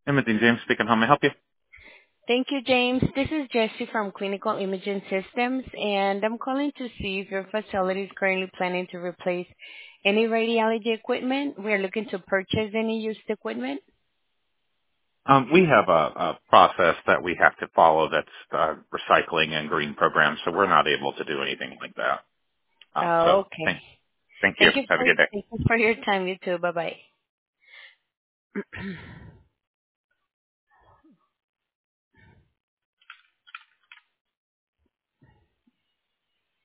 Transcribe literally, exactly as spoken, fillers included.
Imaging James speaking. How may I help you? Thank you, James. This is Jessie from Clinical Imaging Systems, and I'm calling to see if your facility is currently planning to replace any radiology equipment. We're looking to purchase any used equipment. Um, we have a, a process that we have to follow that's uh, recycling and green programs, so we're not able to do anything like that. Um, so Oh, okay. thank, thank you. Thank you Have a for good day. thank you for your time. You too. Bye bye.